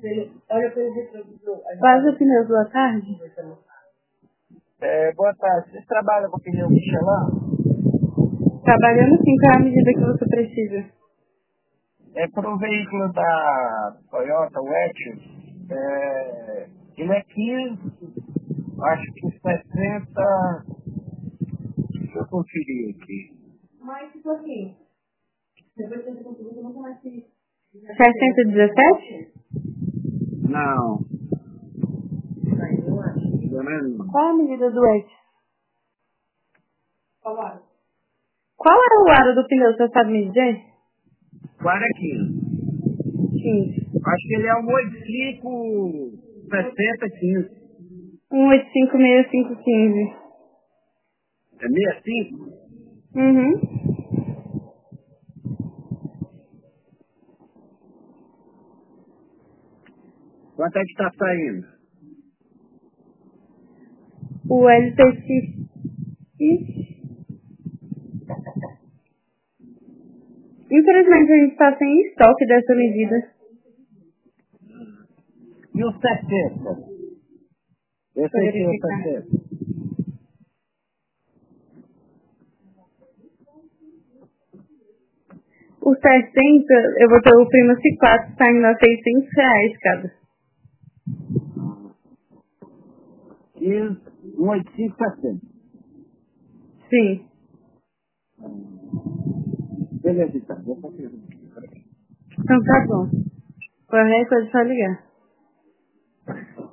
Quase o pneu, boa tarde. Boa tarde. Você trabalha com pneu Michelin? Trabalhando sim, qual é a medida que você precisa? Para o veículo da Toyota, o Etios, ele é 15, acho que 60, deixa eu conferir aqui. 617? Não. Qual é a medida do eixo? Qual é o aro do pneu, você sabe me dizer? Qual é 15? 15. Acho que ele é um 85, 60, 15. 1856515. É 65? Uhum. Quanto é que está saindo? O LTX. Infelizmente a gente está sem estoque dessa medida. E o 60? Esse Vou aqui é o verificar. 60. O 60, eu vou ter o Prima C4 saindo a R$ 600 cada. 15, 185, 60. Sim. Beleza, então. Vou fazer. Então tá bom. Qualquer coisa é só ligar.